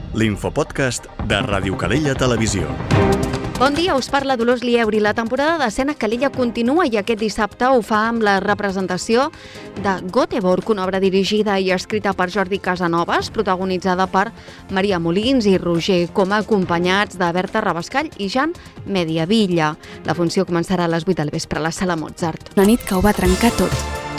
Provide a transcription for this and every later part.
l'infopodcast de Ràdio Calella Televisió. Bon dia, us parla Dolors Lieuri. La temporada d'escena Calella continua i aquest dissabte ho fa amb la representació de Göteborg, una obra dirigida i escrita per Jordi Casanovas, protagonitzada per Maria Molins i Roger Coma, acompanyats de Berta Rabascall i Jan Mediavilla. La funció començarà a les 8 del vespre a la Sala Mozart. Una nit que ho va trencar tot.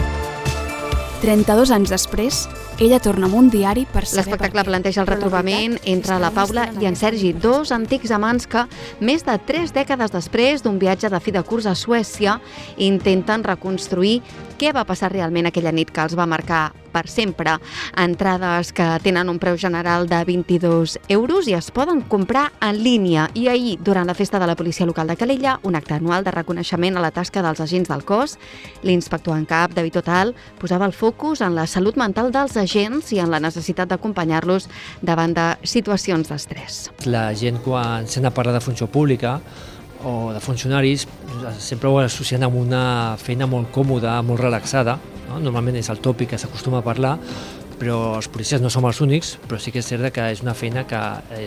32 anys després, ella torna amb un diari per saber... L'espectacle planteja el retrobament entre la Paula i en Sergi, dos antics amants que, més de 3 dècades després d'un viatge de fi de curs a Suècia, intenten reconstruir què va passar realment aquella nit que els va marcar per sempre. Entrades que tenen un preu general de 22 euros i es poden comprar en línia. I ahir, durant la festa de la policia local de Calella, un acte anual de reconeixement a la tasca dels agents del cos, l'inspector en cap, David Total, posava el focus en la salut mental dels agents i en la necessitat d'acompanyar-los davant de situacions d'estrès. La gent, quan sent a parlar de funció pública o de funcionaris, sempre ho associen amb una feina molt còmoda, molt relaxada, no? Normalment és el tòpic que s'acostuma a parlar, però els policies no som els únics, però sí que és cert que és una feina que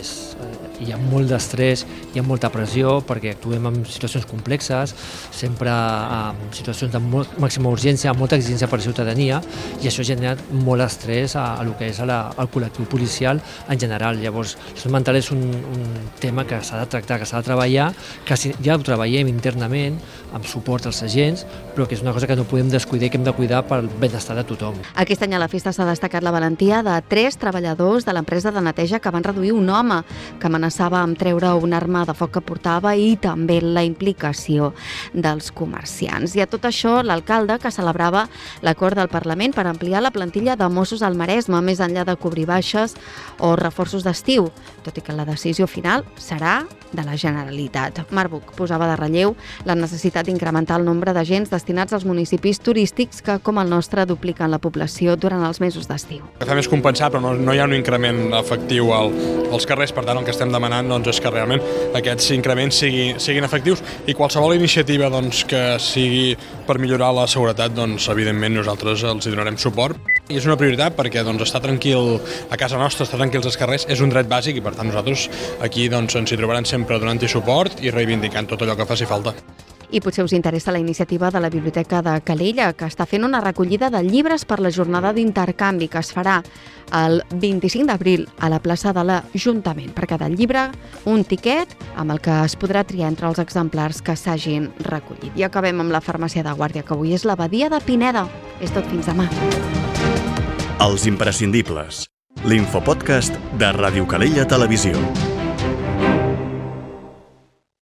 hi ha molt d'estrès, hi ha molta pressió, perquè actuem en situacions complexes, sempre en situacions de màxima urgència, amb molta exigència per la ciutadania, i això genera molt estrès a lo que és el col·lectiu policial en general. Llavors, la salut mental és un tema que s'ha de tractar, que s'ha de treballar, que ja ho treballem internament, amb suport als agents, però que és una cosa que no podem descuidar i que hem de cuidar pel benestar de tothom. Aquest any a la festa s'ha destacat la valentia de 3 treballadors de l'empresa de neteja que van reduir un home que amenaçava amb treure una arma de foc que portava i també la implicació dels comerciants. I a tot això, l'alcalde, que celebrava l'acord del Parlament per ampliar la plantilla de Mossos al Maresme, més enllà de cobrir baixes o reforços d'estiu, tot i que la decisió final serà de la Generalitat. Marc Buch posava de relleu la necessitat d'incrementar el nombre d'agents destinats als municipis turístics que, com el nostre, dupliquen la població durant els mesos d'estiu. El que fem és compensar, però no hi ha un increment efectiu als carrers. Per tant, el que estem demanant és que realment aquests increments siguin efectius i qualsevol iniciativa que sigui per millorar la seguretat, evidentment nosaltres els hi donarem suport. I és una prioritat perquè estar tranquil a casa nostra, estar tranquils als carrers, és un dret bàsic i per tant nosaltres aquí ens hi trobaran sempre donant-hi suport i reivindicant tot allò que faci falta. I potser us interessa la iniciativa de la Biblioteca de Calella, que està fent una recollida de llibres per la jornada d'intercanvi que es farà el 25 d'abril a la plaça de l'Ajuntament. Per cada llibre, un tiquet amb el que es podrà triar entre els exemplars que s'hagin recollit. I acabem amb la farmàcia de guàrdia, que avui és l'Abadia de Pineda. És tot, fins demà. Els imprescindibles. L'infopodcast de Ràdio Calella Televisió.